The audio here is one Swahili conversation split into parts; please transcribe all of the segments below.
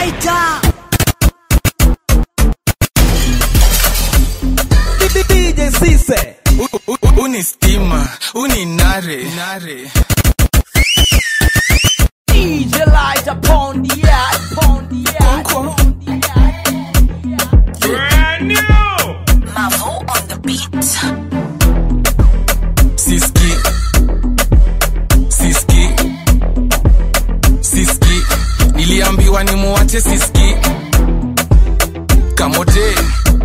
Lighter. DJ Cisse. Uni stima, uni nare. DJ Lighter, pound the yard. Brand new. Mavo on the beat. Siski. Niliambiwa ni muache Siski. Kamote.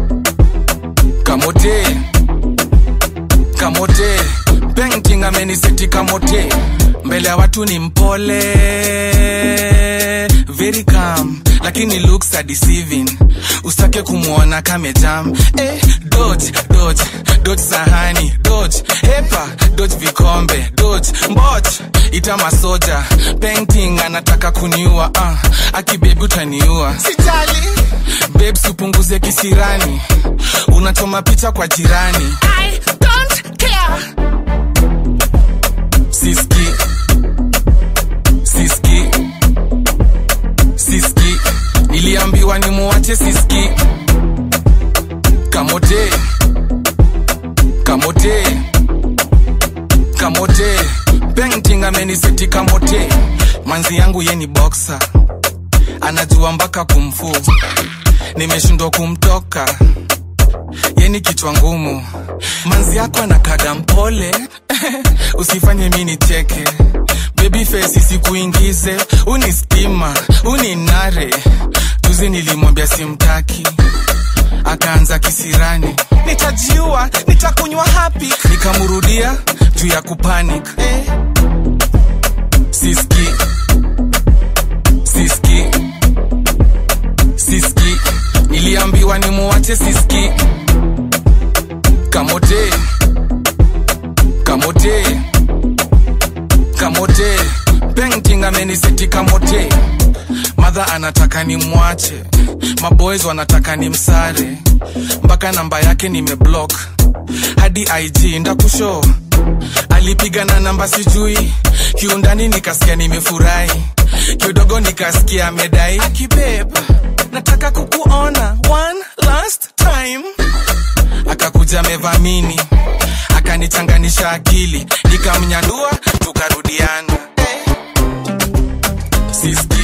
Painting ameniseti kamote. Mbele ya watu ni mpole, very calm, lakini looks are deceiving. Usitake kumuona kamejam. Dodge sahani, dodge hepa, dodge vikombe, dodge mbot, ita masoja. Painting anataka kuniua, akibebi utaniua. Sijali, babes upunguze kisirani, unachoma picha kwa jirani. I don't care. Siski. Niliambiwa ni muache Siski. Kamote. Painting ameniseti kamote. Manzi yangu ye ni boxer, anajua mpaka kumfu. Nimeshindwa kumtoka, ye ni kichwa ngumu. Manzi yako anakaga mpole. Usifanye mimi nicheke. Baby face isikuingize. Uni stima, uni nare. Juzi nilimwambia simtaki, akaanza kisirani. Nitajiua, nitakunywa happy. Nikamurudia juu ya kupanic. Siski. Niliambiwa ni muache Siski. Kamote. Painting ameniseti kamote. Mother anataka ni muache, maboys wanataka ni msare. Mpaka namba yake nimeblock, hadi IG ndakushow. Alipiga na namba sijui, kiundani nikasikia nimefurahi. Kidogo nikasikia medai. Akibeba, nataka kukuona one last time. Akakuja mevamini, akanichanganisha akili. Nikamnyandua, tukarudiana. Siski.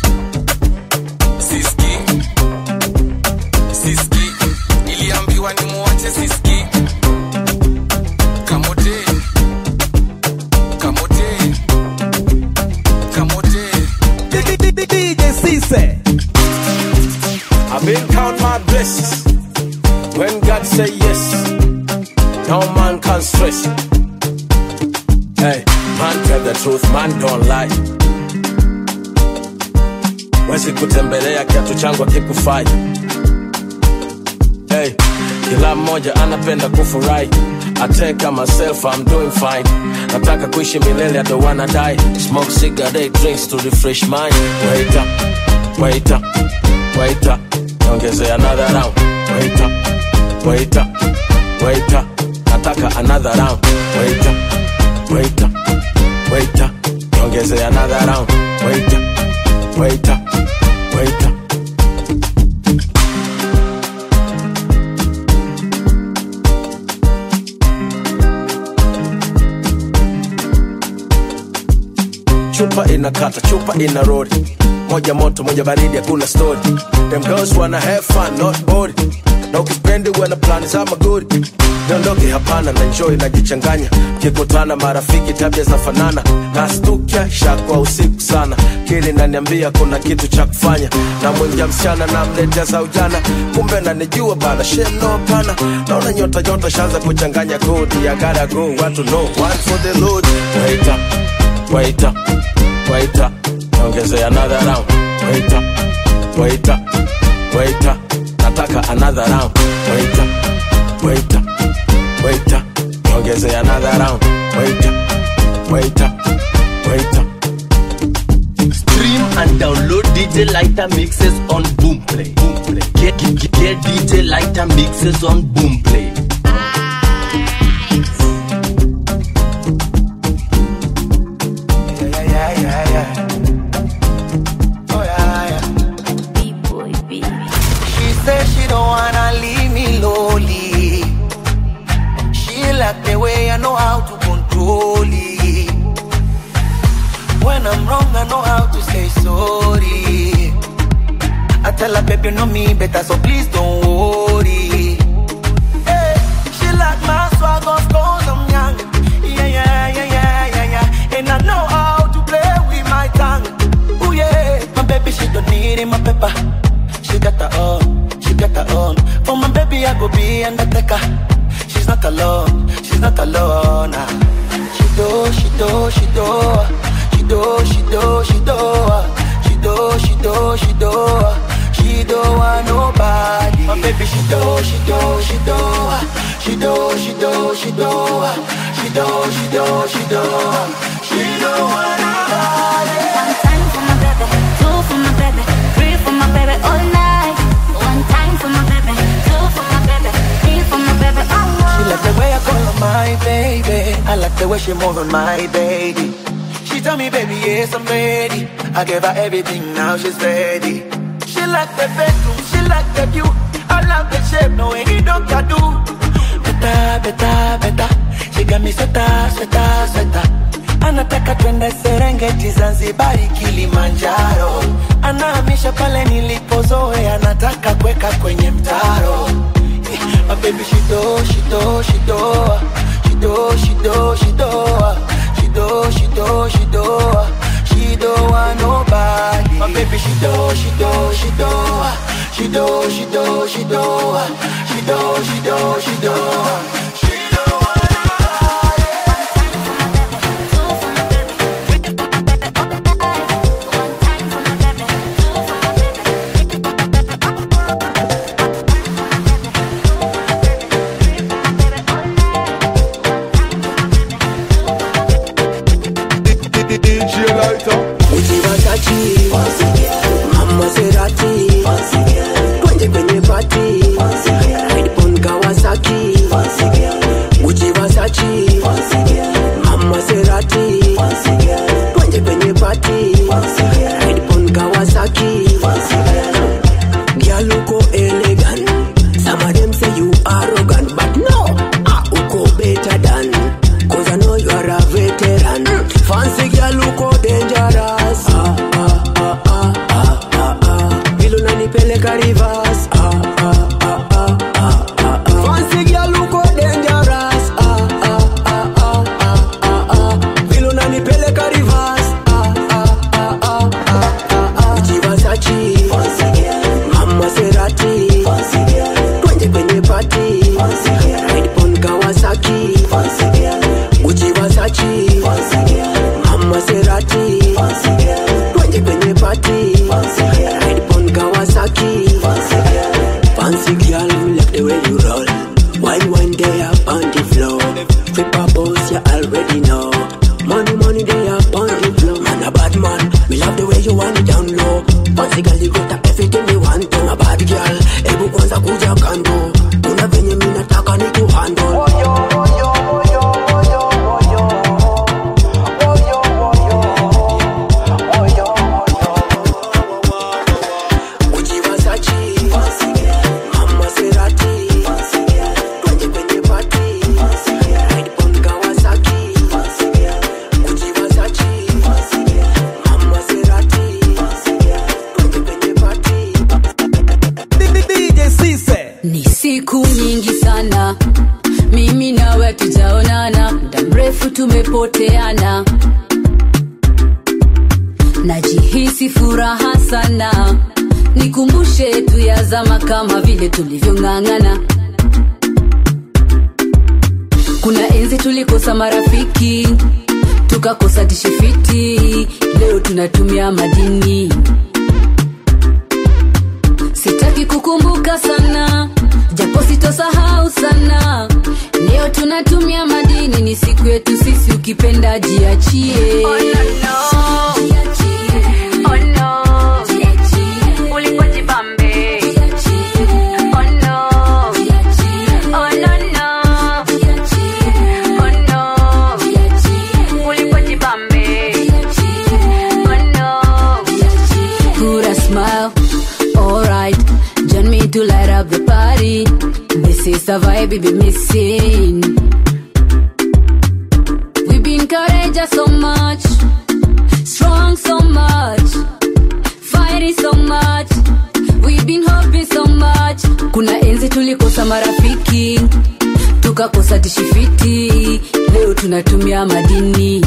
Niliambiwa ni muache Siski. Kamote. DJ Cisse. I've been count my blessings. When God say yes, no man can stress. Hey, man tell the truth, man don't lie. Wezi kutembelea kiatu changu kikufai. Hey, kila mmoja anapenda kufurahi. I take myself, I'm doing fine. Nataka kuishi milele, I don't wanna die. Smoke cigarette, drinks to refresh mind. Wait up. Ongeze another round. Wait up. Nataka another round. Wait up. Ongeze another round. Wait up. Chupa inakata, chupa ina road. Moja moto, moja baridi, hakuna story. Them girls wanna have fun, not bored. Na ukipendi wana plani za magori. Niondoke hapana, na enjoy na jichanganya. Kikutana marafiki tabia za fanana. Nastukia shakwa usiku sana. Kili naniambia kuna kitu cha kufanya. Na mwingia msichana na mletea za ujana. Kumbe nanijua bana, shame no pana. Naona nyota shanza kuchanganya kodi. I gotta go, want to know, one for the Lord. Wait up. Ongeze another round. Wait up. Nataka another round. Wait up. Ongeze another round. Wait up. Stream and download DJ Lighter mixes on Boomplay. Get DJ Lighter mixes on Boomplay. know how to say sorry. I tell her, baby, you know me better, so please don't worry. Hey, she like my swag, of course I'm young. Yeah. And I know how to play with my tongue. Oh yeah, my baby, she don't need it, my pepper. She got her own. For my baby, I go be undertaker. She's not alone. She do. She don't want nobody. My baby, she do. She don't want nobody. One time for my baby, two for my baby, three for my baby all night. One time for my baby, two for my baby, three for my baby all night. She like the way I call her my baby. I like the way she move on my baby. She tell me, baby, yes, I'm ready. I gave her everything, now she's ready. She like the bedroom, she like the view. I love the shape, no way he don't can do. Better. She got me sweater. Anataka twende Serengeti, Zanzibari, Kilimanjaro. Anahamisha pale nilipozoe, anataka kweka kwenye mtaro. My baby, she do. She don't want nobody. My baby, she do. She tumepoteana, najihisi furaha sana, nikumbushe tu ya zama kama vile tulivyong'ang'ana. Kuna enzi tulikosa marafiki, tukakosa tishifiti, leo tunatumia madini. Sitaki kukumbuka sana, japo sitosahau sana, leo tunatumia madini, ni siku yetu sisi, ukipenda jiachie. Oh no no, jiachie. Oh no, jiachie. Ulipojibambe, jiachie. Oh no, jiachie. Oh no no, jiachie. Oh no, jiachie. Ulipojibambe, jiachie. Oh no, jiachie. Put a smile, alright, join me to light up the party. This is the vibe we be missing. We've been courageous so much, Strong so much, fighting so much, we've been hoping so much. Kuna enzi tulikosa marafiki, tukakosa tishifiti, leo tunatumia madini.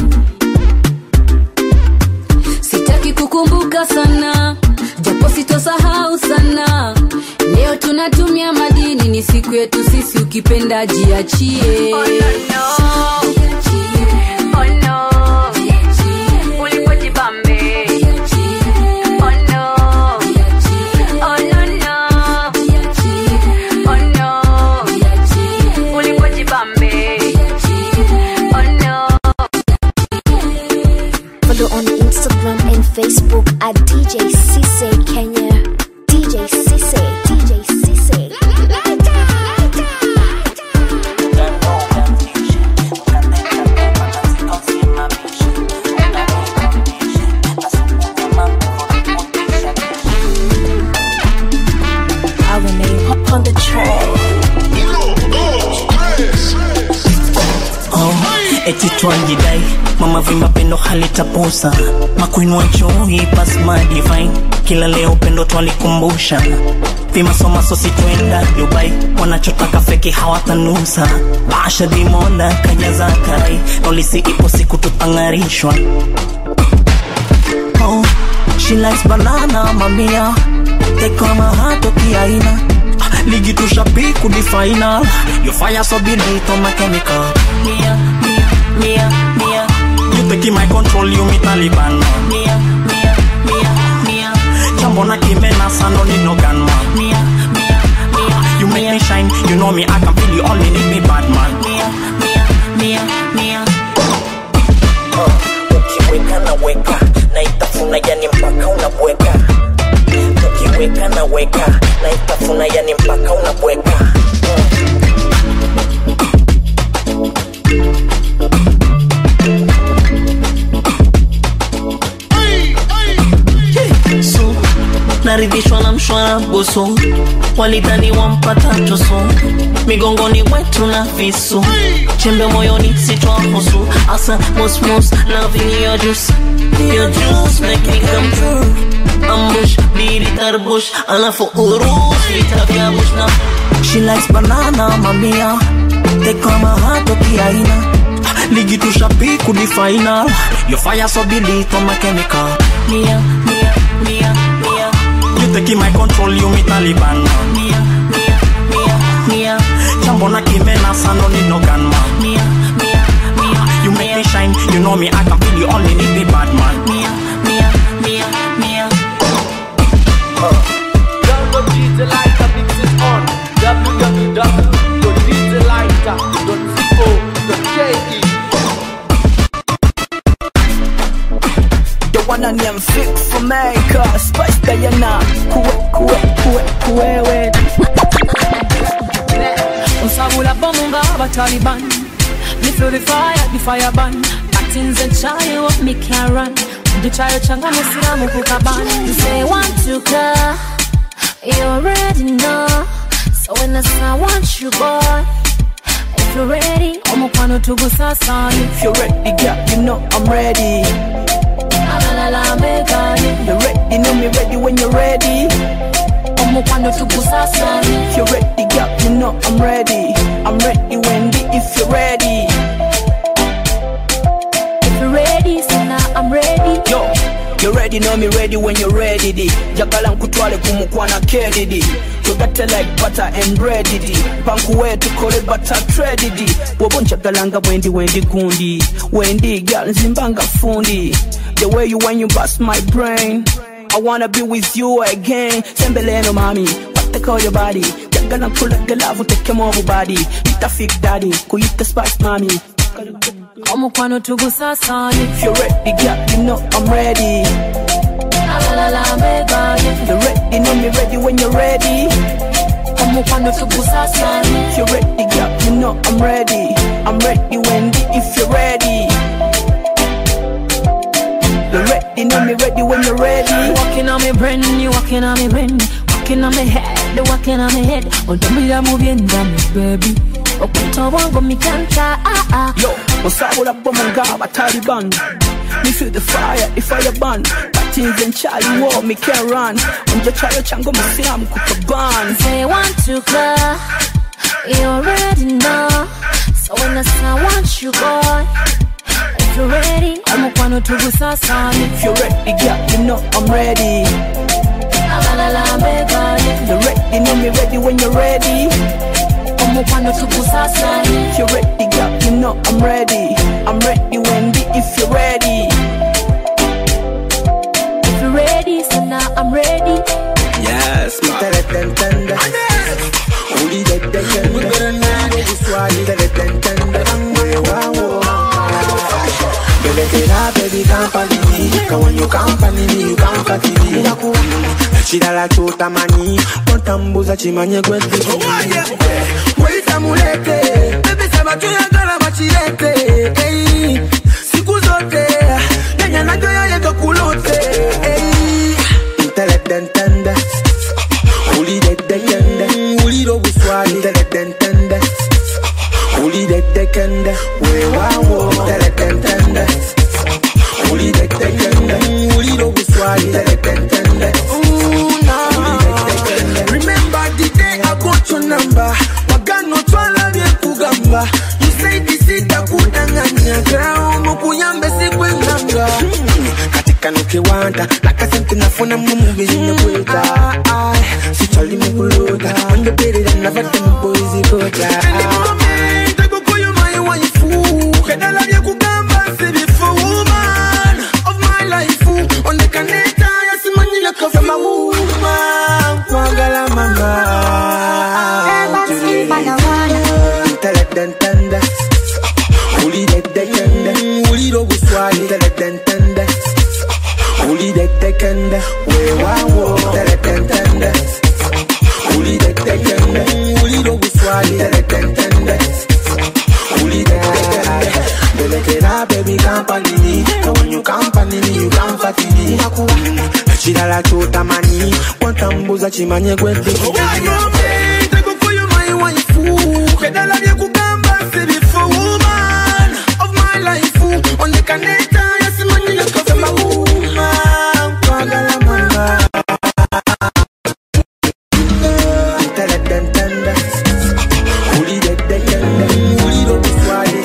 Sitaki kukumbuka sana, japo sitosahau sana, leo tunatumia madini, ni siku yetu sisi, ukipenda jiachie. Oh no no, oh no, ulipojibambe. Oh no, oh no no, oh no, ulipojibambe. Oh no. Follow on Instagram and Facebook at DJ Cisse Kenya. DJ Cisse, DJ Cisse. I remain up on the track. Eti tuanjidai mama vimba pendo halitaposa makuinua choi pas my divine kila leo pendo twalikumbusha pima soma sosi tuenda Dubai wanachotaka feki hawatanusa basha dimola kajaza kai nolisi ipo siku tutangarishwa. Oh, she likes banana mamia take on my heart okiaina ligi tushapiku di final you fire so beneath on my chemical Mia, Mia, Mia, you taking my control, you me Taliban. Mia, Mia, Mia, Mia, Chambona kimena sano need no gunman. Mia, Mia, Mia, you make me shine, you know me, I can feel you only need me bad man. Mia, Mia, Mia, Mia. Ukiweka na weka, na itafuna yani mpaka unabweka. Ukiweka na weka, na itafuna yani mpaka unabweka. So, naridhishwa na mshwara boso walidhani wampata toso migongoni wetu na visu chembe moyoni sitwa hosu asa mos loving your juice make me come true ambush biri tarbush alafu urus vitavya bush na she likes banana mamia take on my heart okiaina ligi tushapiku di final you fire so beneath on my chemical Mia, Mia, Mia, Mia, you taking my control, you me Taliban. Mia, Mia, Mia, Mia, Chambona kimena sano need no gunman. Mia, Mia, Mia, you make me shine, you know me, I can feel you only need me bad man. Mia, Mia, Mia, Mia. Download DJ Lighter mixes on www.djlighter.co.ke. Wanna name fix for America, Spice Diana, kuwewe. Unsabula bomunga Taliban, me feel the fire burn. Actings and child what me can run. The child changa musiramu kukaban. You say want to go, you already know. So when I say I want you boy, if you're ready, omukwano tugusasa. If you're ready, girl, you know I'm ready. You're ready, know me ready when you're ready. If you're ready, girl, you know I'm ready. I'm ready, Wendy, if you're ready. If you're ready, so now I'm ready. Yo, you're ready, know me ready when you're ready. Jagala nkutwale kumukwana kedidi. You got like butter and bread didi. Pankuwe to call it butter tread didi. Waboncha galanga Wendy gundi. Wendy, girl, nzimbanga fundi. The way you when you bust my brain, I wanna be with you again. Sembeleno mami, what they call your body? Jagala pull up the love, take him over body. Eat a fake daddy, go eat the spice mami. Omukwano tugusasa. If you're ready, girl, you know I'm ready. You're ready, know me ready when you're ready. Omukwano tugusasa. If you're ready, girl, you know I'm ready. I'm ready, Wendy, if you're ready. You're ready, know me ready when you're ready. Walking on me brain, you walking on me brain. Walking on me head, walking on me head. Don't be a moving damage, baby. Okuta wango mi kanta, Yo, usabula bomunga Taliban. me feel the fire burn. Patins and Charlie war, me can't run. Unja chayo chango misiam kukaban. Say you want to go, you already know. So when I say I want you, boy, if you're ready, I'm gonna to go sasa. If you're ready, girl, you know I'm ready. You're ready, know me ready when you're ready. If you're ready, girl, you know I'm ready. I'm ready, Wendy, if you're ready. If you're ready, so now I'm ready. Yes, man. Baby, company me. Cause when you company me, you company me. Chida la chota mani. Montambuza chimanye gwete. Waita mulete. Baby, sema tuyanga la machilete. Siku zote. Nenya na joya yeka kulote. Intellect. Uli de kende. Uli do buswali. Intellect. Uli de kende. We wawo. Intellect. Uli de kende. Uli do buswali. Intellect. Remember the day I got your number. Wagano twala vye kugamba. You say this is the kudanganya. Girl, mukuyambe sikwe nganga. Katika nukiwanda. Laka senti nafuna mumubi zinakweta. Sichali mukuluda. Wanda peri na nafata mpoizi kota. Any moment, I go call you my waifu. Kedala vye kugamba, say before woman of my life. On the caneta, yasimani la kofa ma woman. Kwagala mama. Intellect. Uli de kende. Uli do buswali. Intellect. Uli de kende. We wawo. Intellect. Uli de kende. Uli do buswali. Intellect. Uli de kende. Baby, company. Cause when you company me, you comfort me. Chida la chota mani. Montambuza chimanye gwete. Kedala vye kugamba, say before woman of my life. On the caneta, yasimani la kofa ma woman. Kwagala mama. Intellect. Uli de kende. Uli do buswali.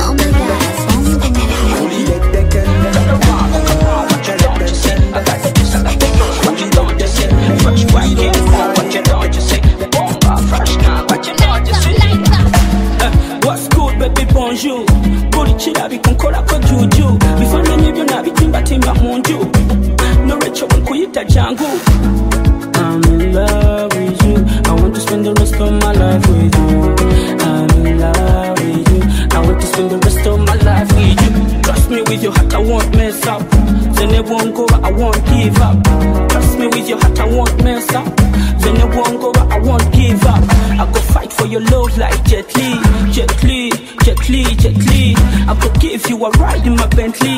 Uli de kende. What's good, baby, bonjour. Buri chira bikunkora ko juju. Bifana nibyo nabitimba timba munju. No recho kuyita jangu. I'm in love with you. I want to spend the rest of my life with you. I'm in love with you. I want to spend the rest of my life with you. Trust me with your heart, I won't mess up. Then it won't go, I won't give up. Trust me with your heart, I won't mess up. Then it won't go, I won't give up. I go fight for your love like Jet Li. I go give you a ride in my Bentley.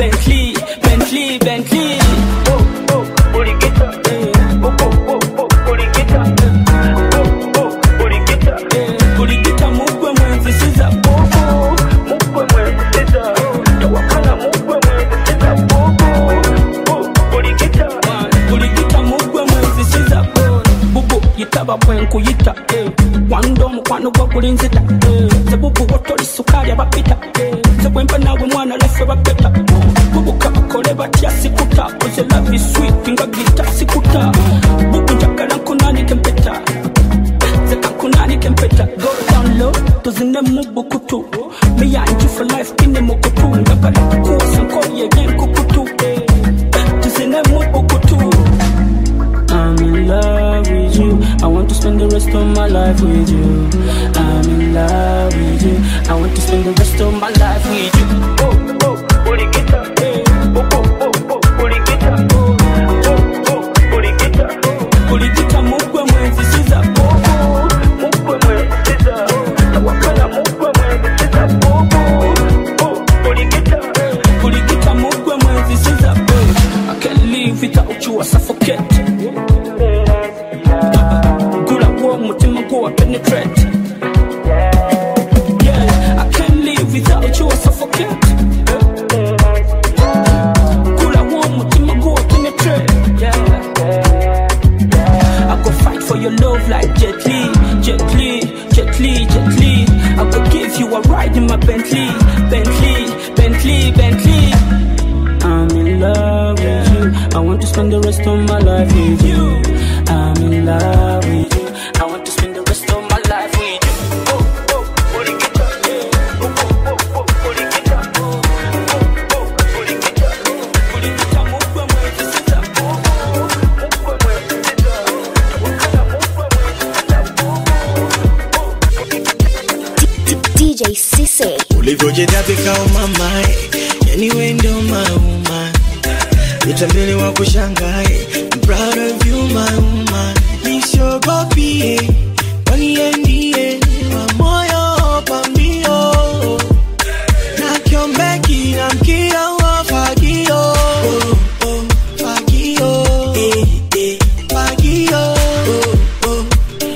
Oh, booty get up. Booty get up. Booty get up. Booty get up, move when this is a bobo. Move when this is a Tawakala, move when this is a bobo. Booty get up. Booty get up, move when this is a bobo. Yitaba when kuyita. One dome, one of what in zita. The bubu water is sukari abapita. The wempa na we mwana lefe bapeta. Bubu kama koleba tia sikuta. Cause your love is sweet, pinga gita sikuta. Bubu jakala kunani kempeta. Zeka kunani kempeta. Go down low, tuzine mubu kutu. Me and you for life, kine mukutu. Ngapala kuwa sanko ye gen kukutu. Tuzine mubu kutu. I'm in love with you. I want to spend the rest of my life with you. I'm in love with you. I want to spend the rest of my life with you. Booty get up. Booty get up. Booty get up. Booty get up. Move when this is a bobo. Move when this is a Tawakala. Move when this is a bobo. Booty get up. Booty get up. Move when this is a bobo. I can't live without you. I suffocate. Penetrate. Yeah, I can't live without you. I suffocate. the rest of my life with you. I'm in love with you. I want to spend the rest of my life with you. DJ Cisse. Ulivyojidabika umamae, yani wewe ndio mauma. Nitamini wa kushangae, I'm proud of you my woman. Nisogopie, waniendie, wa moyo pambio. Na kiombeki na mkia wa fagio. Oh, oh, fagio. Fagio. Oh, oh,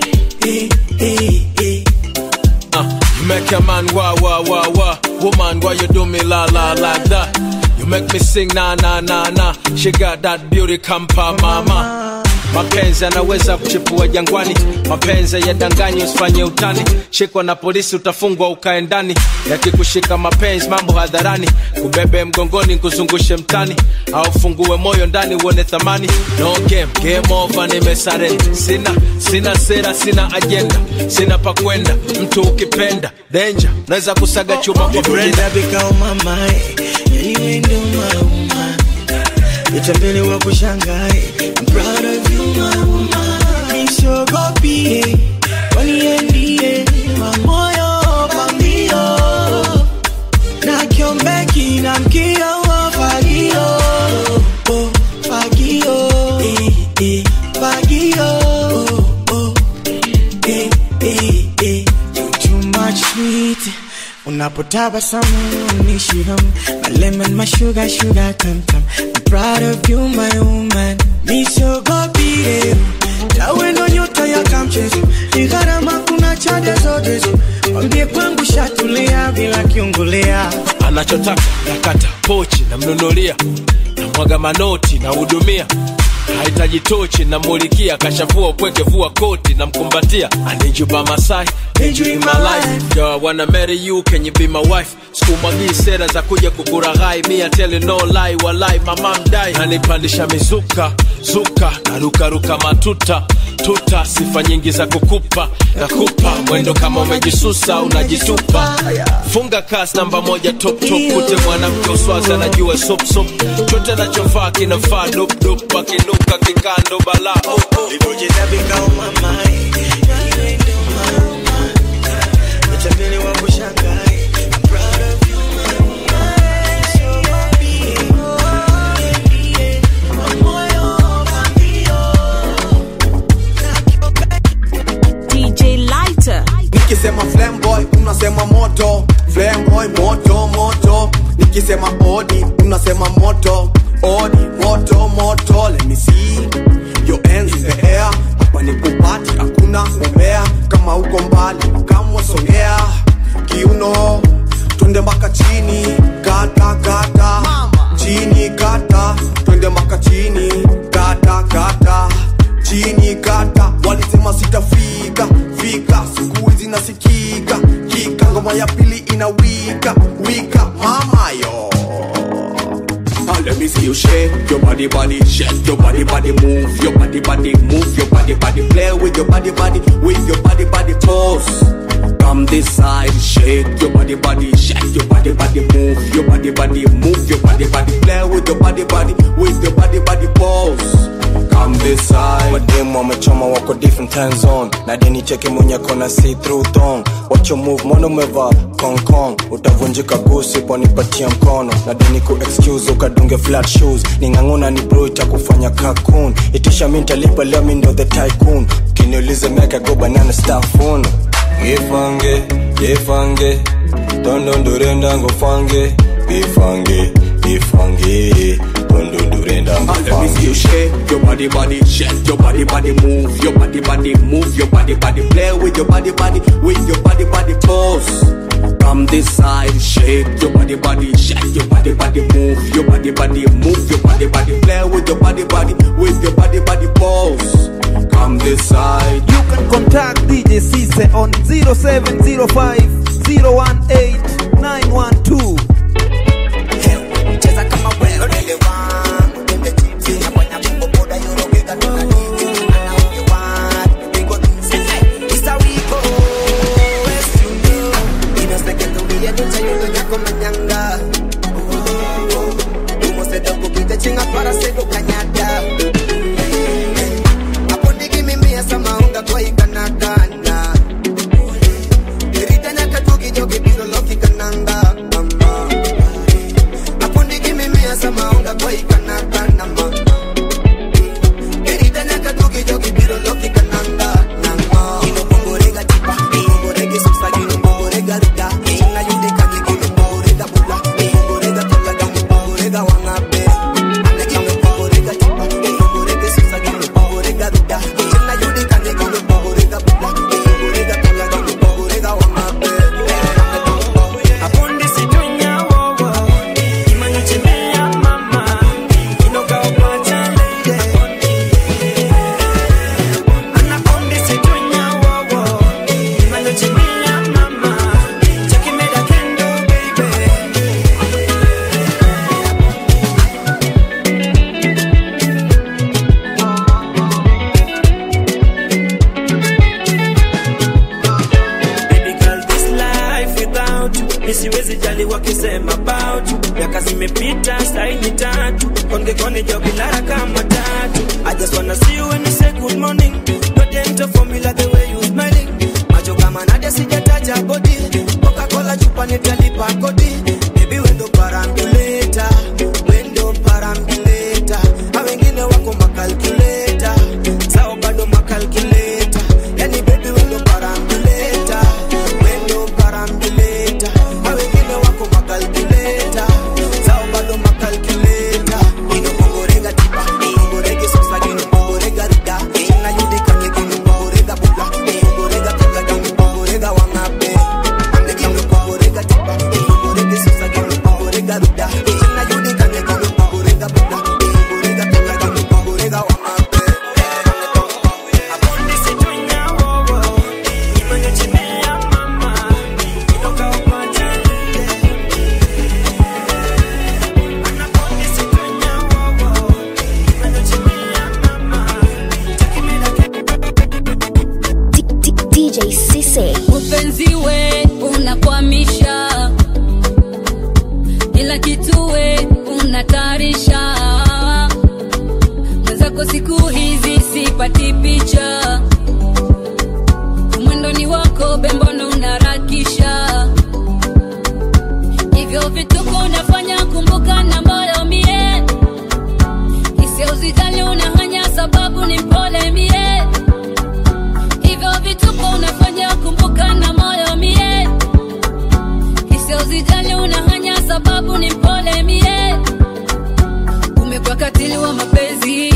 You make a man wah wah wah wah. Woman, why you do me la la like that? You make me sing na na na na. She got that beauty kampa mama. Mapenzi yanaweza kuchipua jangwani, mapenzi yadanganyi usifanye utani. Shikwa na polisi utafungwa ukae ndani, yakikushika mapenzi mambo hadharani. Kubebe mgongoni kuzungushe mtani, au fungue moyo ndani uone thamani. No game over nimesarenda. Sina sera, sina agenda, sina pa kwenda. Mtu ukipenda danger, naweza kusaga chuma kwa brenda. Bika umamae, yani wewe ndio mauma. Nitambele wa kushangae, I'm proud of you my woman. Nisogopie, waniendie, wa moyo pambio. Na kiombeki na mkia wa fagio. Oh, fagio. Fagio. Oh, too much sweet. Unapotabasamu unishiham. My lemon, my sugar, sugar tam tam. I'm proud of you my woman. Nisogopie, tawe ndo nyota ya kamchezo. Ni gharama kuna chade zote. Wambie kwangu shatulia bila kiungulea. Anachotaka nakata pochi na mnunulia, na mwaga manoti na hudumia. Haitaji tochi na mulikia, kashavua kweke vua koti na mkumbatia. I need you by my side, need you in my life. Yo, I wanna marry you, can you be my wife? Sikumwagii sera za kuja kukuraghai. Me I tell you no lie, walai mama mdai. Nanipandisha mizuka, zuka, na ruka matuta. Tuta, sifa nyingi za kukupa. Nakupa, mwendo kama umejisusa, unajitupa. Funga kasi namba 1 top. Kute mwanamke uswazi anajua sop. Chote nachofaa kinafaa dop. Wakinuka kikando bala. Ulivyojidabika umamae, yani wewe ndio mauma. Nitambele wa kushangae, I'm proud of you my woman. Nisogopie, waniendie, wa moyo pambio. DJ Lighter. Nikisema flame boy, unasema moto. Flame boy, moto. Nikisema odi, unasema moto. Odi, moto. Let me see your hands in the air. Hapa ni kupati, hakuna umbea. Kama uko mbali, kama songea. Kiuno, twende mpaka chini. Kata chini, kata. Twende mpaka chini. Kata chini, kata. Walisema sitafika, siku hizi nasikika. Kika ngoma ya pili inawika, mama yo. Let me see you shake your body, shake your body, move your body, move your body, play with your body, with your body, pose. Come this side, shake your body, shake your body, move your body, move your body, play with your body, with your body, pose. Come this side. Mademu wamechoma wako different time zone. Na deni cheke mwenye kona see through thong. Watch your move, mono umeva kong. Utavunjika gusi ponipatia mkono. Na deni ku excuse ukadunge flat shoes. Ninganguna ni bro itakufanya kakun. Itisha minta lipa leo mi ndo the tycoon. Kiniulize meka go banana staffun. Ifange Tondo ndurenda ngofange Ifange Tondo ndurenda ngofange. Let me see you shake your body, shake your body, move your body, move your body, play with your body, with your body, pose. Come this side, shake your body, shake your body, move your body, move your body, play with your body, with your body, pose. Come this side. You can contact DJ Cisse on 0705 018 912. Cheza kama wewe elewa, mtende chipsi na kwenye bumbo mpenzi we unakwamisha kila kitu we unatarisha mwenzako siku hizi sipati picha mwendo ni wako bembono unarakisha hivyo vituko unafanya kumbuka na moyo mie hisia uzijali unahanya sababu ni mpole mie hivyo vituko unafanya kumbuka na moyo mie hisia uzijali unahanya sababu ni mpole mie umekuwa katili wa mapenzi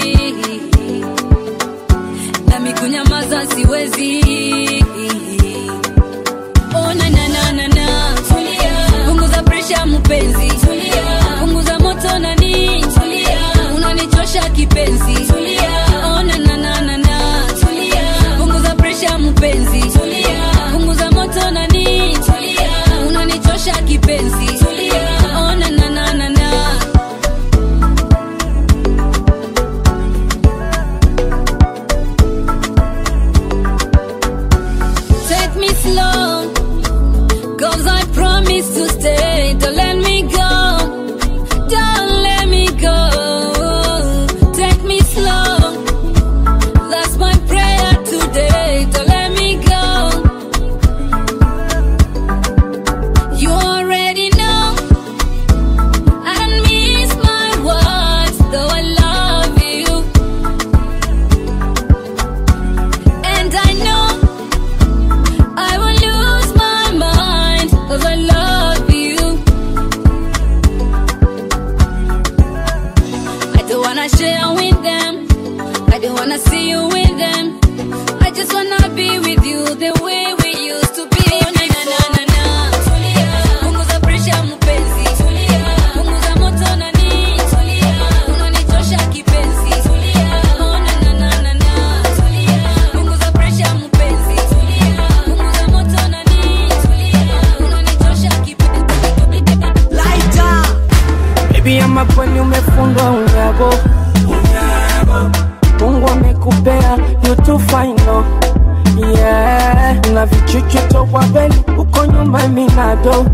nami kunyamaza siwezi oh na na na na na tulia punguza pressure mpenzi tulia punguza moto nani tulia unanichosha kipenzi tulia oh na na na na na tulia punguza pressure mpenzi tulia punguza moto nani tulia unanichosha kipenzi tulia oh na na na na na take me slow, 'cause I promise to stay. Don't let me go, don't let me go. Take me slow, that's my prayer today. Don't let me go. You already know I don't miss my words, though I love you. And I know I will lose my mind, 'cause I love you. I don't wanna share with them, I don't wanna see you with them. I just wanna be with you the way we used to be. Na na na na na tulia punguza pressure mpenzi tulia punguza moto nani tulia unanichosha kipenzi tulia oh na na na na na tulia punguza pressure mpenzi tulia punguza moto nani tulia unanichosha kipenzi Lighter. Baby ama kweli umefungwa unyago Mungu amekupea you too fine no yeah na vichuchu toka beli uko nyuma minado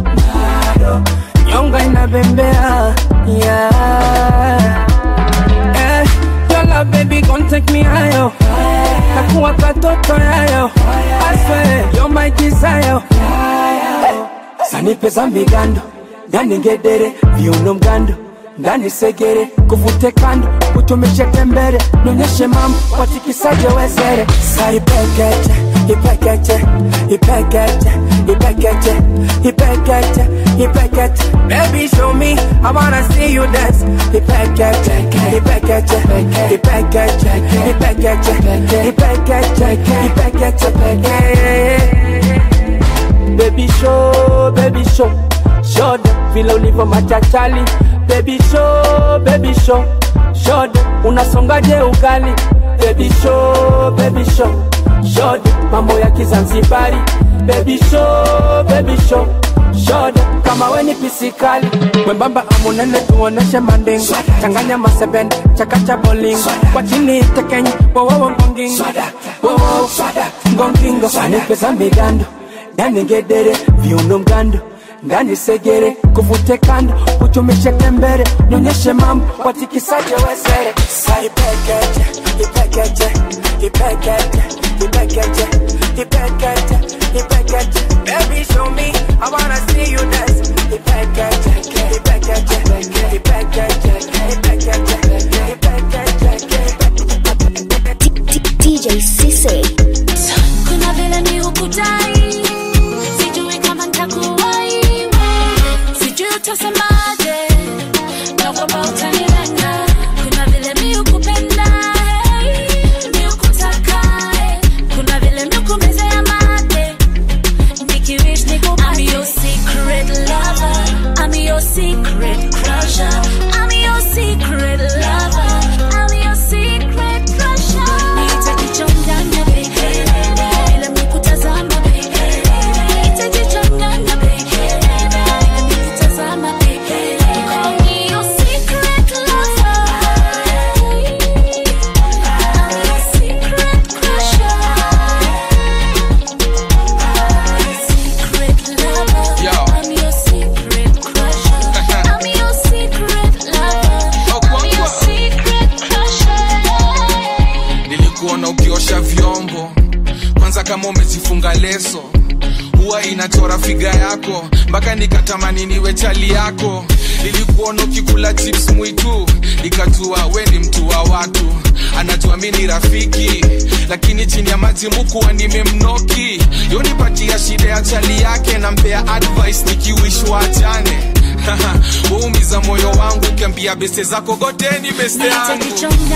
nyonga inabembea yeah your love baby gon' take me higher takuwa katoto yayo I swear you're my desire sanipe za migando ndani ngedere viuno mgando ndani segere kuvute kando utumishe tembere nonyeshe mambo watikisaje wezere saipekeche ipekeche ipekeche ipekeche ipekeche ipekeche baby show me I wanna see you dance ipekeche ipekeche ipekeche ipekeche ipekeche ipekeche baby show show them vile ulivyo machachali baby show show them unasongaje ugali baby show show them mambo ya Kizanzibari baby show show them kama weni pisikali mwembamba amunene tuoneshe mandingo changanya masebende chakacha bolingo kwa chini tekenyi wowowo ngongingo wowowo ngongingo sanipe za migando ndani ngedere viuno mgando ndani segere kuvute kando utumishe tembere nyonyeshe mambo watikisaje wezere saipekeche ipekeche ipekeche ipekeche ipekeche ipekeche baby show me I wanna see you dance ipekeche ipekeche ipekeche ipekeche DJ Cisse. Kuna vile ni ukutai sijui kama nitakuwai sijui utasemaje naogopa utanilenga kuna vile mi ukupenda mi ukutaka kuna vile mi ukumezea mate nikiwish nikupate I'm your secret lover I'm your secret crusher I'm your secret lover I'm kuosha vyombo. Kwanza kama umejifunga leso, huwa inachora figa yako, mpaka nikatamani niwe chali yako. Nilikuona ukikula chips mwitu, nikajua we ni mtu wa watu. Anajua mimi ni rafiki, lakini chini ya maji mkuwa nimemnoki. Yonipatia shida ya chali yake, nampea advice nikiwishwa achane. Waumiza moyo wangu, ukiambia beste zako goteni beste yangu.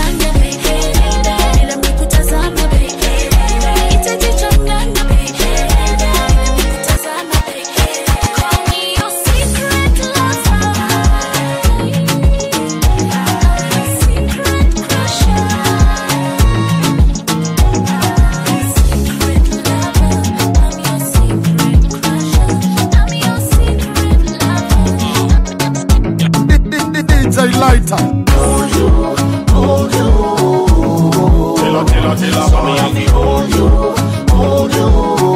Lighter. Hold you, hold you. Tell her, so me have to hold you, hold you.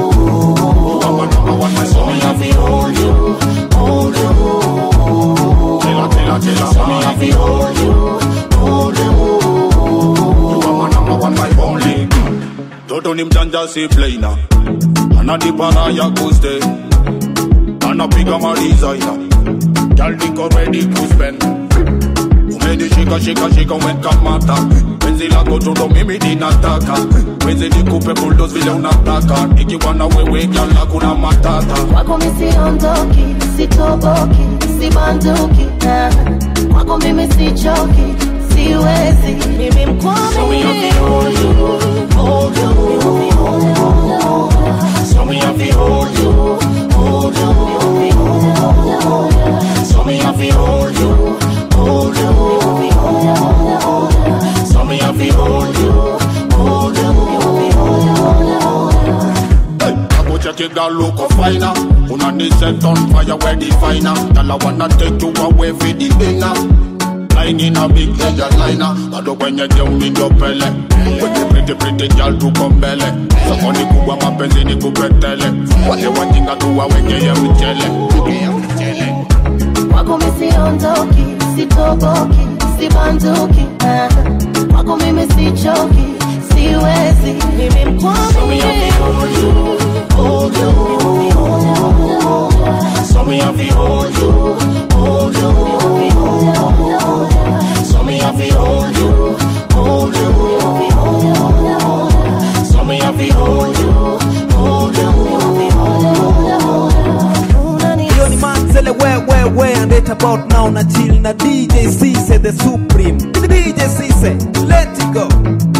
So me have to hold you, hold you. Tell her, so me have to hold you, hold you. You are my number one, my only. Toto ni mjanja si plainer. Anadipara ya kuste. Anapiga ma designer. Girl niko ready to spend. Umeni shika when kamata. Wenzi lako tundo mimi ninataka. Wenzi nikupe bulldoze vile unataka. Nikiwa na wewe gyala kuna matata. Kwako mimi siondoki, sitoboki, sibanduki. Kwako mimi sichoki, siwezi. Mimi mkwami. So me have to hold you, hold you. So me have to hold you, hold you. So me have to hold you, hold you. So me have to hold you, hold you. Hey, I go check it, girl, look a finer. Unani set on fire, where the finer. Girl, I wanna take you away for the dinner. Lying in a big headliner. But when you down in your belly, with the pretty girl to come belly. So money kuwa mapenzi ni kupetele. Wale wajinga tuwa weke ya mchele. Kwako mimi siondoki, sitoboki, sibanduki. Kwako mimi sichoki, siwezi. Mimi mkwami. So me have to hold you, hold you. So me have to hold you, hold you. So me have to hold you, hold you. So me have to hold you, hold you. Yo ni manzele we and it about now na chill na DJ Cisse the Supreme. DJ Cisse, let it go.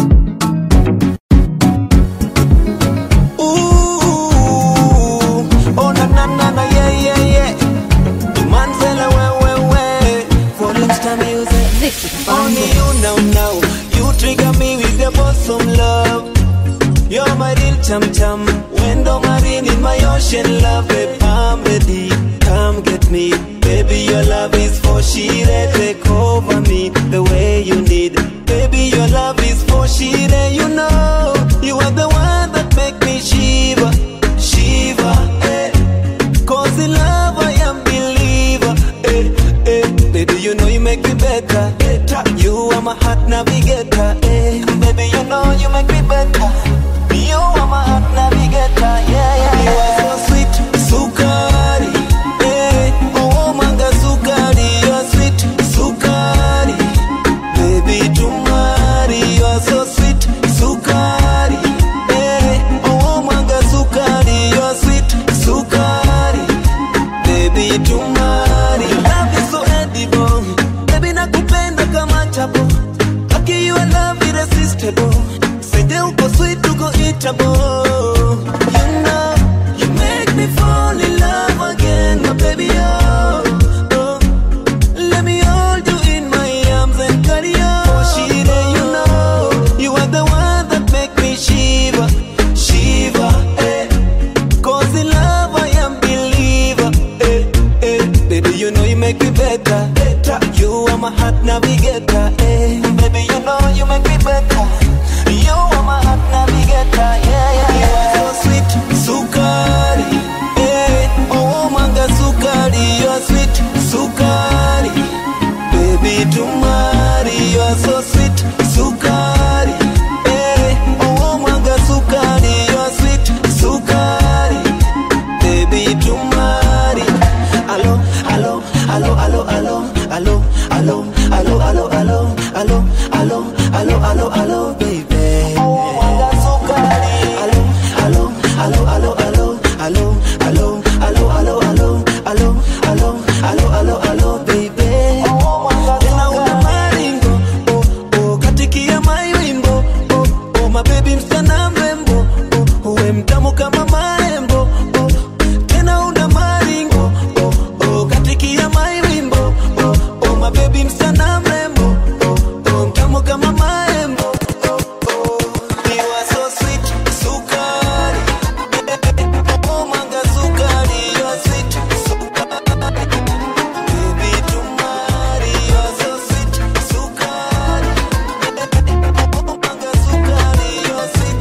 Ooh, oh na yeah. Manzele we for Insta music. Only you now. You trigger me with your bosom love. You're my real chum. When do marine in my ocean love, babe, I'm ready. Come get me, baby. Your love is for shire. Take over me the way you need. Baby, your love is for shire. You know you are the one that make me shiver. Eh. 'Cause in love I am believer. Baby, you know you make me better. You are my heart navigator. Baby, you know you make me better. You are my heart navigator. Yeah. You are so sweet, sukari. Oh manga sukari, you are sweet, sukari. Baby, tumari, you are so sweet, sukari. Oh manga sukari, you are sweet, sukari. Baby, tumari. Love is so edible. Baby, nakupenda kama chapo. Haki you love irresistible. Sende uko sweet, uko eatable. You know, you make me fall in love again, my baby, oh. Let me hold you in my arms and carry on. Oh, Shire, you know, you are the one that make me shiver. Eh. 'Cause in love I am believer. Baby, you know you make me better. You are my heart navigator. Baby, you know you make me better. You are my heart navigator. Yeah. alo, alo, baby. Mwanga sukari. Alo, alo, alo, alo, alo, alo, alo, alo, alo, alo, alo, alo, alo, alo, baby. Tena una maringo, oh, katikia my wimbo, oh, my baby msichana mrembo, uwe mtamu kama maembo, tena una maringo, oh, katikia my wimbo, oh, my baby msichana mrembo, mtamu kama maembo, you are so sweet, sukari, oh manga sukari, you are sweet, sukari, baby tumari, you are so sweet, sukari, oh manga sukari, you are sweet,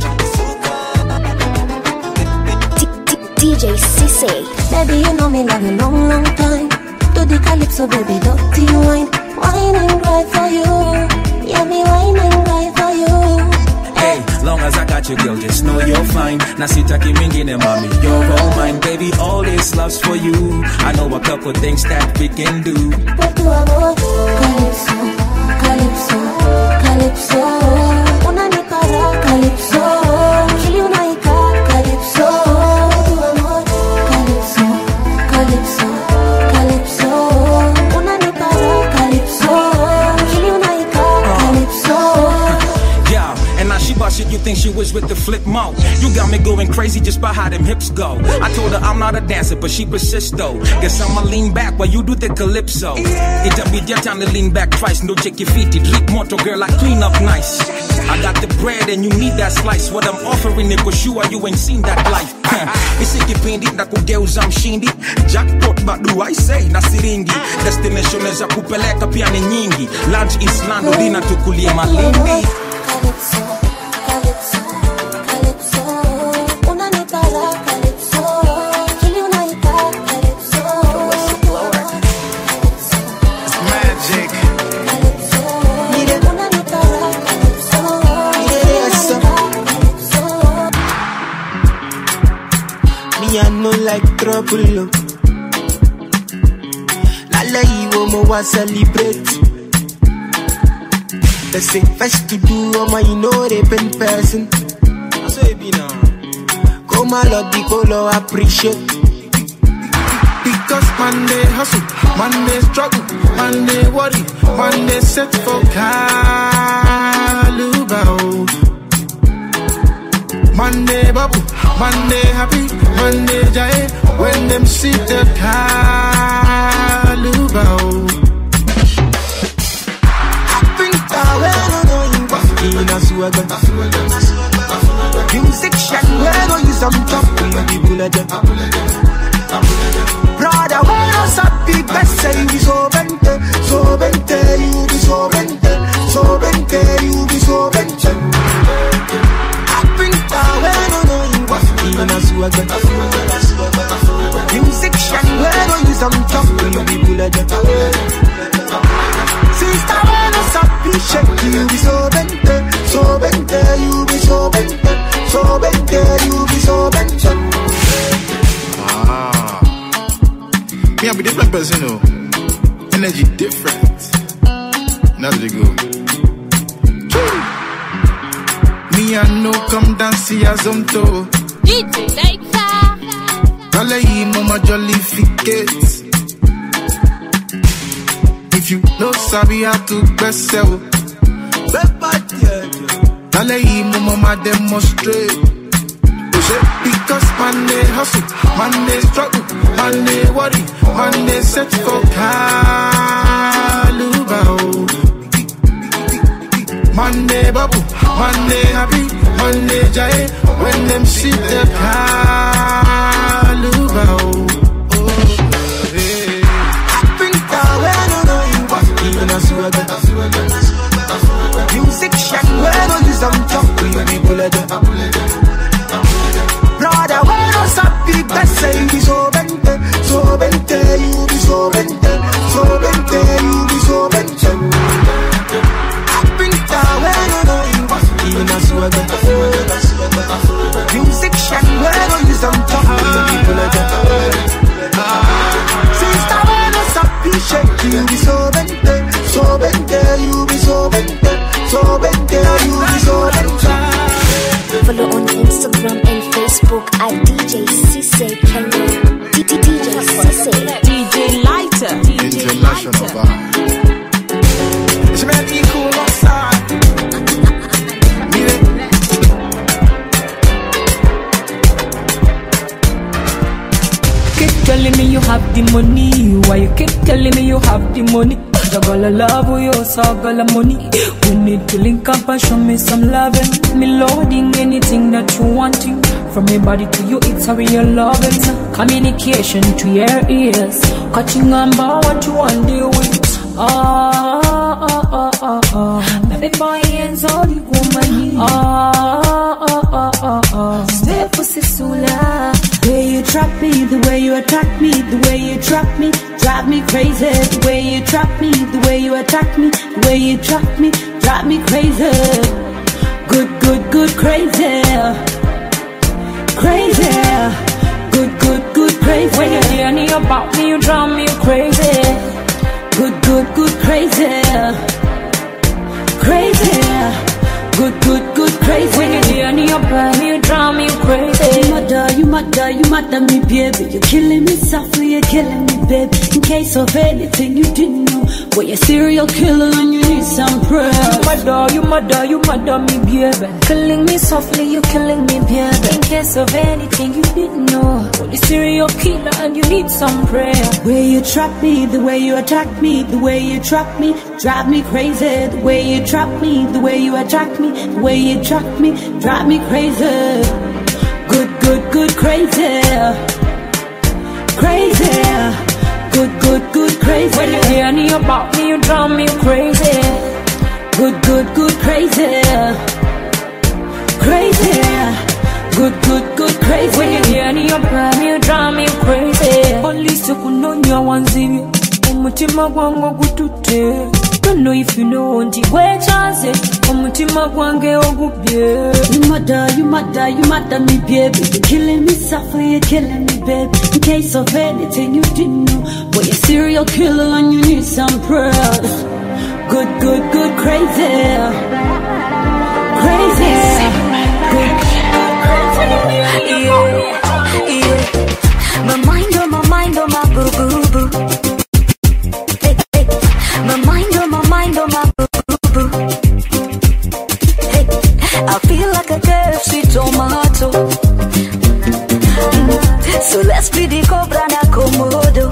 sukari. DJ Cissy. Baby, you know me love you long, long time. Do the calypso, baby, dirty wine. Wine and cry for you. Yeah, me wine and cry for you. Hey, long as I got you, girl, just know you're fine. Nasitaki mingine, mommy, you're all mine. Baby, all this love's for you. I know a couple things that we can do. Por tu amor, calypso, calypso, calypso. Una ni para calypso. Chili una ica, calypso. Por tu amor, calypso, calypso, calypso. Una ni para calypso. Chili una ica, calypso. Yeah, and now she bust shit, you think she was with the flip mode. You got me going crazy just by how them hips go. I told her I'm not a dancer, but she persists though. Guess I'ma lean back while you do the calypso. It'll be your time to lean back twice. No check your feet, drink moto girl, I clean up nice. I got the bread and you need that slice. What I'm offering it, for sure you ain't seen that life. Isikipindi na kugeuza mshindi. Jackpot but do I say na siringi. Destination za kupeleka pia ni nyingi. Lunch Islando, dina tukulie Malindi. Calypso, calypso, calypso. Una ni para calypso. Chili una ica, calypso. It's magic. Una ni para calypso. Me I know like trouble. Lala you mo wa celebrate. They say first to do all my know they pen person. I say be now. Come on, love the color appreciate. Because Monday hustle, Monday struggle, Monday worry, Monday set for Calubao. Monday bubble, Monday happy, Monday jay. When them see the Calubao. In a swagger, music shine, we're gonna use some top. People are there. Brother, when us happy, best say you be so bente, you be so bente, you be so bente. I think that when in a swagger, music shine, we're gonna use some top. People are there. Sister, when us happy, shake you be so bente, you be so bente, you be so bente. Me I be different person, you know. Energy different. That's the go. Me I know come dance see as to. DJ Lighter. Kale mama jolly fikets. If you know sabi how to best sell. Kale mama demonstrate. Because Monday hustle, Monday struggle, Monday worry, Monday set for Calubao. Monday bubble, Monday happy, Monday jay. When them see the Calubao. I think that when even a swagger, music shine, when on you some top, people are there. Brother, when us happy, best say you be so bente, you be so bente, you be so bente. I think that when even a swagger, music shine, when on you some top, people are there. Sister, when us happy, shake you be so bente, you be so bente, you is all I'm trying. Follow on Instagram and Facebook at DJ Cisse Kenya. DJ Cisse. DJ Lighter. International vibe. She made me cool outside. Keep telling me you have the money. Why you keep telling me you have the money? I gotta love you, so I got money. We need to link up and show me some loving. Me loading anything that you wanting. From your body to you, it's a real loving. Communication to your ears. Catching on by what you want to do with. Baby boy, hands all the woman. Stay pussy sula. The way you trap me, the way you attack me, the way you trap me, drive me crazy. The way you trap me, the way you attack me, the way you trap me, drive me crazy. Good, good, good, crazy. Crazy. Good, good, good, crazy. When you hear me about me, you drive me crazy. Good, good, good, crazy. Crazy. Good, good, good, crazy. When you hear me about me, you drive me crazy. You murder me, baby. You're killing me softly, you're killing me, baby. In case of anything you didn't know, well, you're a serial killer and you need some prayer. You murder me, baby. Killing me softly, you're killing me, baby. In case of anything you didn't know, well, you're a serial killer and you need some prayer. The way you trap me, the way you attack me, the way you trap me, drive me crazy. The way you trap me, the way you attack me, the way you trap me, drive me crazy. Good, good, good, crazy. Crazy. Good, good, good, crazy. When you hear me about me, you drive me crazy. Good, good, good, crazy. Crazy. Good, good, good, crazy. When you hear me about me, you drive me crazy. Police kunonya wanzibi, umutima gwangu gutute. Don't know if you know on the way chance. Umutima gwange ogubye. You murder me, baby. You're killing me softly, you're killing me, baby. In case of anything you didn't know, well, you're a serial killer and you need some prayers. Good, good, good, crazy. Crazy. Good, yeah. My mind, oh my boo boo boo. Hey, hey. My mind, oh my boo boo boo. Hey, I feel like a KFC tomato. So let's be the Cobra na Komodo.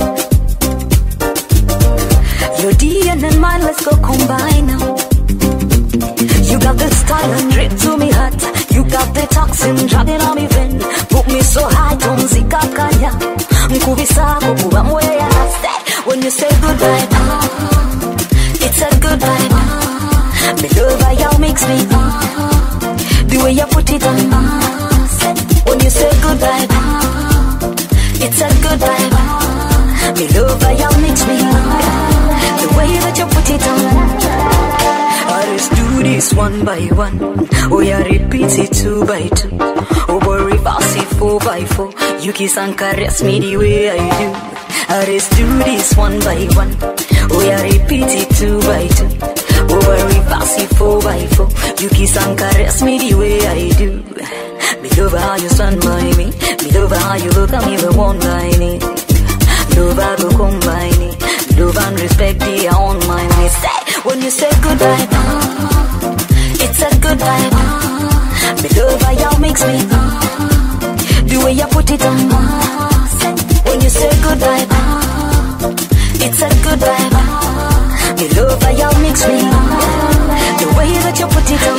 Your DNA and mine, let's go combine now. You got the style and drip to me hot. You got the toxin dragging on me vein. Put me so high, don't zika kanya. Mkuvisa kukuwa mwea nasty. When you say goodbye, it's a good vibe. Me love how you makes me the way you put it on. When you say goodbye, it's a good vibe. Me love how you makes me the way that you put it on. Let's do this one by one. Oh yeah, repeat it 2 by 2. Oh boy, reverse it 4 by 4. You kiss and caress me the way I do. Let's do this one by one. Oh yeah, repeat it 2 by 2. Oh boy, reverse it 4 by 4. You kiss and caress me the way I do. Me love how you stand by me. Me love how you look at me the one by me. Love how you combine it. Love and respect the own mind. Me say when you say goodbye, it's a good vibe. Me love how you makes me the way you put it on. When you say goodbye, it's a good vibe. Me love how you makes me the way that you put it on.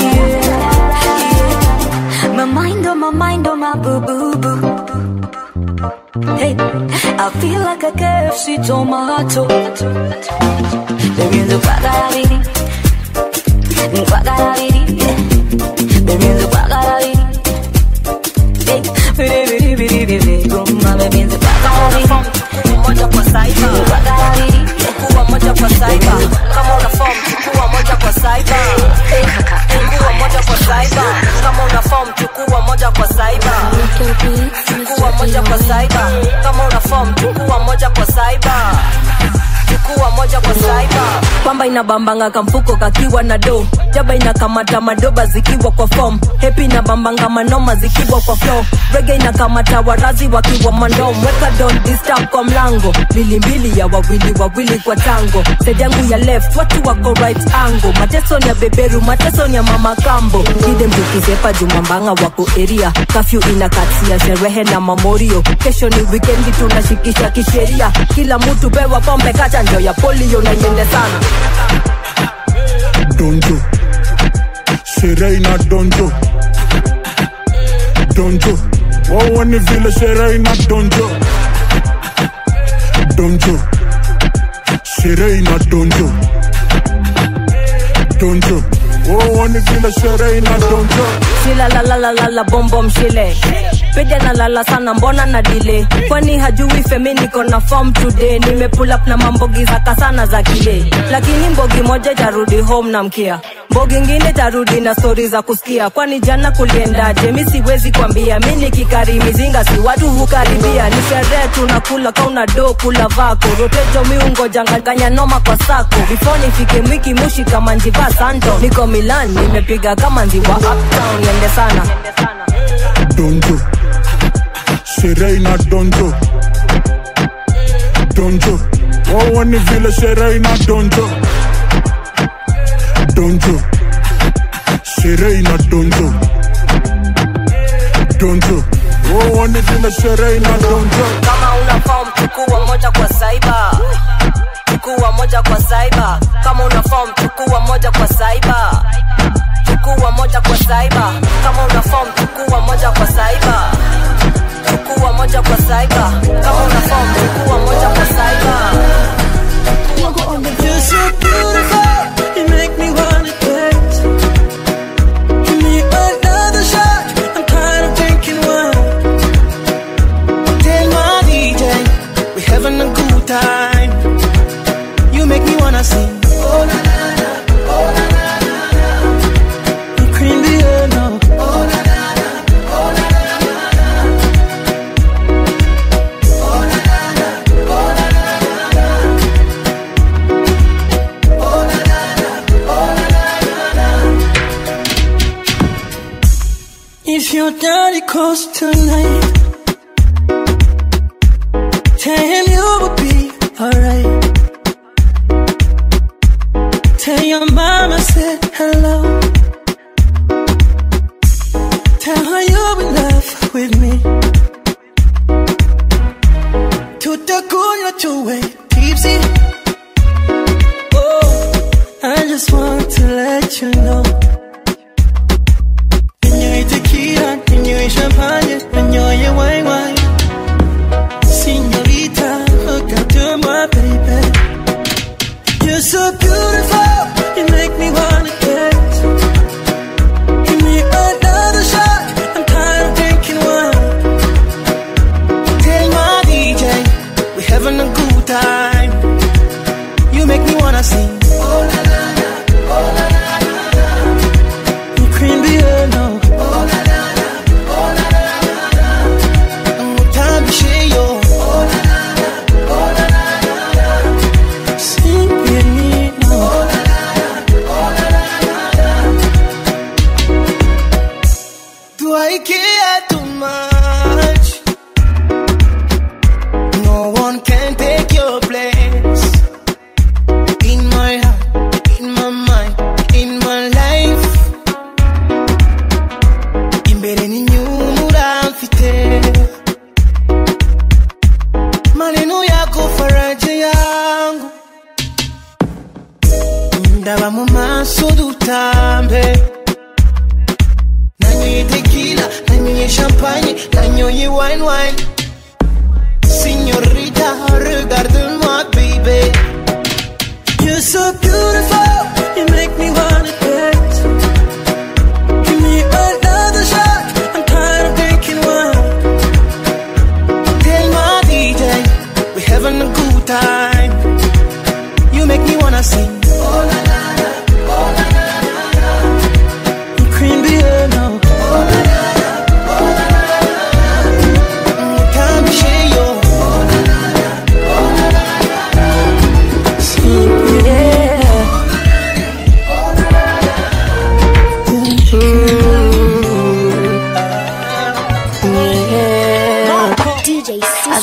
Yeah. My mind, oh my boo boo boo. Hey, I feel like a KFC tomato. Baby, the bagaravidi, baby, the bagaravidi. Hey, baby, mama, baby, the bagaravidi. Moja kwa saiba, kuwa moja kwa saiba. Kama una form, chukua moja kwa saiba. Kuwa moja kwa saiba. Kama una form, chukua moja kwa saiba. Chukua moja kwa saiba. Kama una form, chukua moja kwa saiba. Chukua moja kwa saiba. Kamba inabambanga kamfuko kakiwa na do. Jaba inakamata madoba zikiwa kwa form. Happy inabambanga manoma zikiwa kwa flow. Reggae inakamata warazi wakiwa mandom. Weka don't disturb kwa mlango. Mbili ya wawili kwa tango. Side yangu ya left, watu wako right angle. Mateso ni ya beberu, mateso ni ya mama kambo. Kide mtukizepa jumambanga wako area. Kafyu inakatia sherehe na mamorio. Kesho ni weekendi tunashikisha kisheria. Kila mtu bewa pombe kacha njo ya polio na yende sana. Donjo Shereina donjo Donjo Wawani vile Shereina donjo Donjo Shereina donjo Donjo Wawani vile Shereina donjo Shila la bom bom shile. Pede na lala sana mbona na delay. Kwani hajui femi niko na form today. Nime pull up na mambogi zaka sana za kile. Lakini mbogi moja jarudi home na mkia. Mbogi ngine jarudi na stories za kusikia. Kwani jana kuliendaje mi siwezi kwambia. Mi nikikari mizinga si watu hukaribia. Ni sherehe tunakula kauna do kula vako. Rotejo miungo janganya noma kwa sako. Before nifike mwiki mushi kama njiva santo. Niko Milan nimepiga kama njiva uptown. Yende sana Donjo Shereina donjo Donjo Wawani vile Shereina donjo Donjo Shereina donjo Donjo Wawani vile Shereina donjo. Kama una form chukua moja kwa cyber. Chukua moja kwa cyber. Kama una form chukua moja kwa cyber. Chukua moja kwa cyber. Kama una form chukua moja kwa cyber. Chukua moja kwa cyber. Kama una form chukua moja kwa cyber. You're so beautiful, you make me wanna dance. Give me another shot, I'm tired of drinking wine. Tell my DJ, we're having a good time. You make me wanna sing. Oh na na na, oh na na na na. You cream the air now. Oh na na na, oh na na na na. Oh na na na, oh na na na na. Oh na na na, oh na na na na. If your daddy calls tonight, tell him you will be alright. Tell your mama said hello. Tell her you're in love with me. Tutakunywa tuwe tipsy. Oh, I just want to let you know. Ninywe tequila, ninywe champagne, ninywe wine. Señorita, look after my baby. You're so beautiful, you make me wanna dance. Give me another shot, I'm tired of drinking wine. Tell my DJ, we're having a good time. You make me wanna sing. Oh la la la, oh la la la la. You cream the air now. Oh la la la, oh la la la la. I'm gonna time to share yo. Oh la la la, oh la la la la. Sing with me now. Oh la la la, oh la la la la. Do I care too much? No one can take your place. In my heart, in my mind, in my life. Imbere n'inyuma mfite. Maneno yako faraja yangu. Ndaba mu maso dutambe. Nanyoye tequila, nanyoye champagne, nanyoye wine. Señorita, regarde-moi, baby. You're so beautiful, you make me wanna dance. Give me another shot, I'm tired of drinking wine. Tell my DJ, we're having a good time. You make me wanna sing. Oh la la la, oh la la la la. You cream the air now. Oh la la la, oh la la la la. Time to share yo. Oh la la la, oh la la la la. Yeah.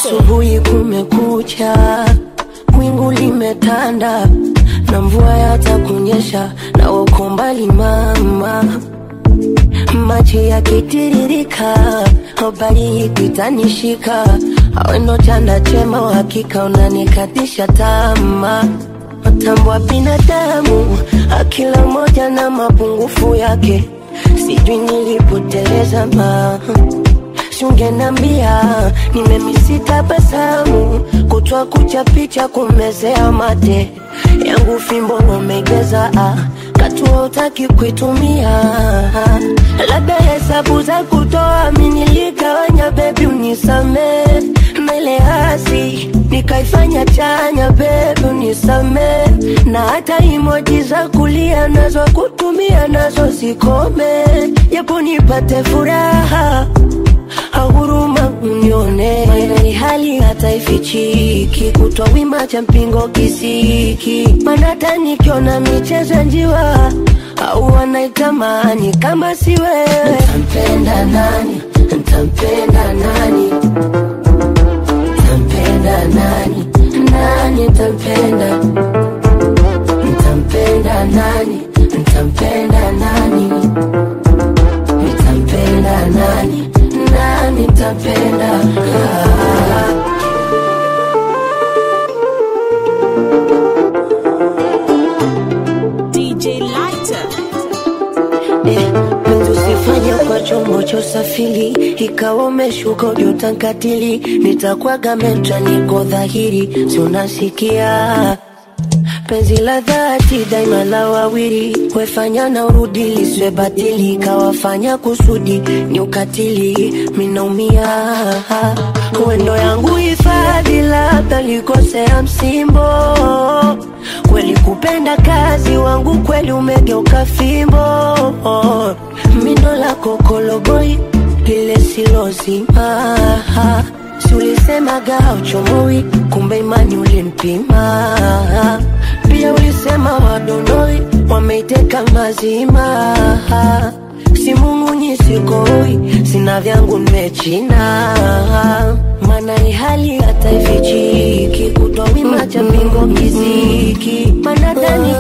Asubuhi kumekucha, wingu limetanda, na mvua yatakunyesha, na uko mbali mama. Maji yakitiririka, habari ikitanishika, aweno chanda chema, uhakika unanikatisha tamaa. Matambua binadamu, akila moja na mapungufu yake, sijui nilipoteleza ma ungenambia, nimemisi tabasamu, kutwa kucha picha kumezea mate yangu, fimbo umegeza katua utaki kuitumia. Labda hesabu za kutoa miniligawanya, baby unisame, na ile hasi nikaifanya chanya, baby unisame, na hata emoji za kulia nazo kutumia nazo zikome, japo nipate furaha huruma unione. Maana hali hata ifichiki, kutwa wima cha mpingo kisiki, manata nikiona michezo njiwa au wanaitamani kama si wewe. Ntampenda nani, ntampenda nani, ntampenda nani, nani ntampenda, ntampenda nani, ntampenda nani, ntampenda nani, nani ntampenda. DJ Lighter. Tusifanye kwa chombo cha usafiri, ikawa umeshuka ujutankatili, nitakuaga metra niko dhahiri, si unasikia penzi la dhati daima la wawili, wefanya na urudi liswe batili, kawafanya kusudi ni ukatili, minaumia. Kwendo yangu hifadhi, labda likosea msimbo, kweli kupenda kazi wangu, kweli umegeuka fimbo, mindo la kokoloboi lile silozima. Si ulisema gauchomoi, kumbe imani ulinipima. Pia ulisema wadonoi, wameiteka mazima. Si mungunyi sikoi, sina vyangu nimechina. Mana ni hali hata ifichiki, kutwa wima cha mbingo kiziki, mana dani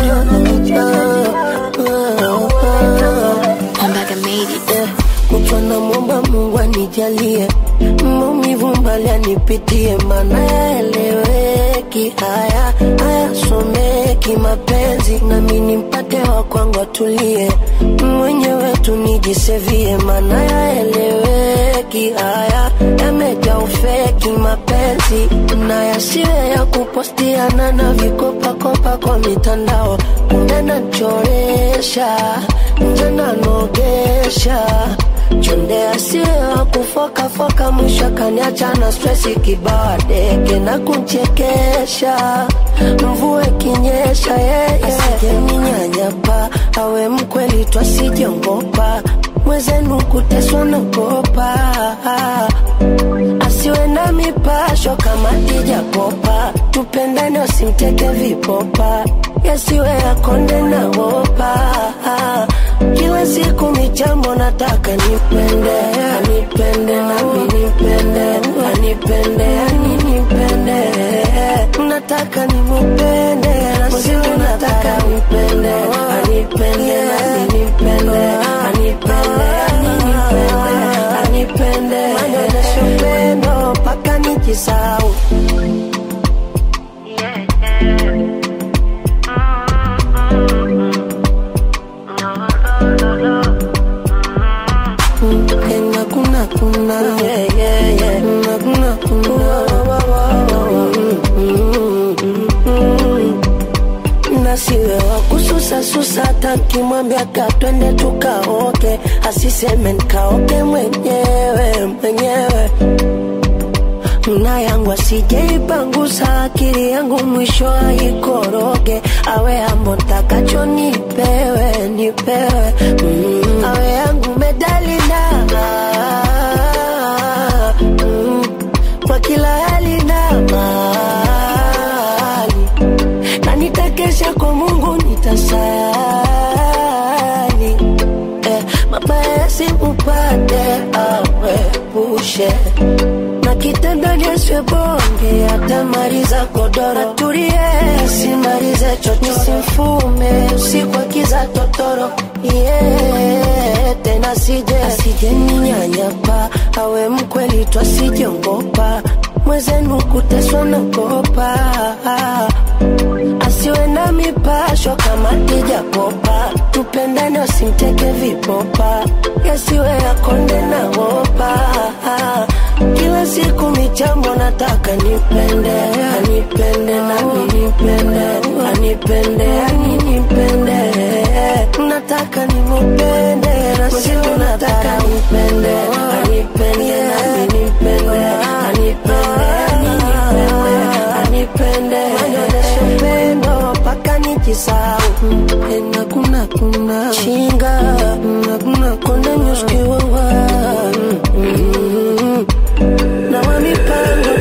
kutwa na mwomba Mungu anijalie, maumivu mbali anipitie, mana yaeleweki, haya someki mapenzi, na mini mpate wa kwangu atulie, mwenyewe tunijisevie, mana yaeleweki, haya yameja ufeki mapenzi, na yasiwe ya kupostiana na vikopa kwa mitandao, kumbe nachoresha, nje nanogesha, chonde asiwa kufoka mwisho kaniacha na stressi kibao, deke na kunchekesha, mvua kinyesha asije ninyanyapa, awe mkweli twasijongopa, mwezenu kuteswa na kopa, asiwe na mipasho kama tija popa, tupendane usimteke vipopa, yasiwe akonde na wopa, kila siku michambo nataka nipende, anipende nami nipende, anipende aninipende, nataka nimupende, nasiwe nataka nipende, anipende nami nipende, anipende aninipende, anipende manyonesho pendo paka nijisau. Nasiwe wa kususa takimwambia katwende tukaoke, asiseme nikaoke mwenyewe na yangu asijeipangusa, akili yangu mwisho aikoroge, awe ambo takacho nipewe, awe yangu medali na kwa kila hali na mali, na nitakesha kwa Mungu nitasali, mabaya simupate awepushe, na kitandani asiwe bonge, atamaliza godoro. Atulie, simalize chocho, simfume usiku akiza totoro. Yeah, tena asije ninyanyapa, awe mkweli tu asijeongopa, mwezenu kuteswa na kopa. Asiwe na mipasho kama tija popa, tupendane usimteke vipopa, yasiwe akonde na wopa. Kila siku michambo nataka nipende, anipende nami nipende, anipende aninipende. Nataka nimupende na siku nataka nipende, anipende nami nipende, anipende aninipende, anipende anyonyeshe upendo paka nikisahau. Kuna chinga kuna konde nyuskiwa na wamipango